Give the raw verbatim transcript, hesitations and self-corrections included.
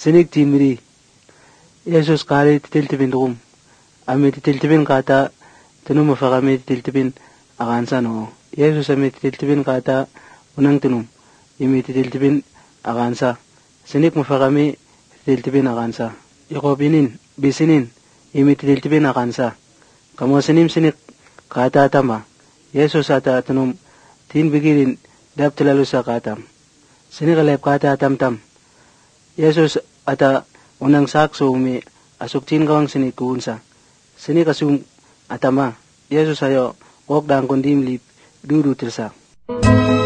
sinik timiri Yesus kali titiltibin dukum ame titiltibin kata tunum mafakame titiltibin akansa no Yesus ame titiltibin kata unang tunum ime titiltibin akansa sinik mafakame titiltibin akansa Yakobinin bisinin ime titiltibin akansa kamo sinim sinik kata tama Yesus ata tunum tin bigirin dap tilalu sa katam sinik alep kata tam tam Yesus ata unang sakso umi asuk tin kawang sinik kuunsa sinik asum atama Yesus ayo wok dang kondim lip dudu tilsa